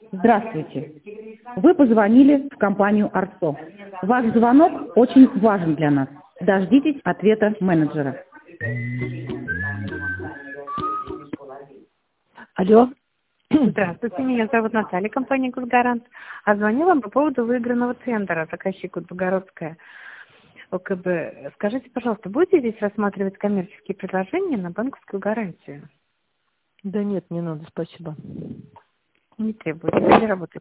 Здравствуйте. Вы позвонили в компанию «Арцо». Ваш звонок очень важен для нас. Дождитесь ответа менеджера. Алло. Здравствуйте, меня зовут Наталья, компания «Госгарант». А звоню вам по поводу выигранного тендера «Заказчик Удмуртская ОКБ». Скажите, пожалуйста, будете здесь рассматривать коммерческие предложения на банковскую гарантию? Да нет, не надо, спасибо. Не требуется, не работает.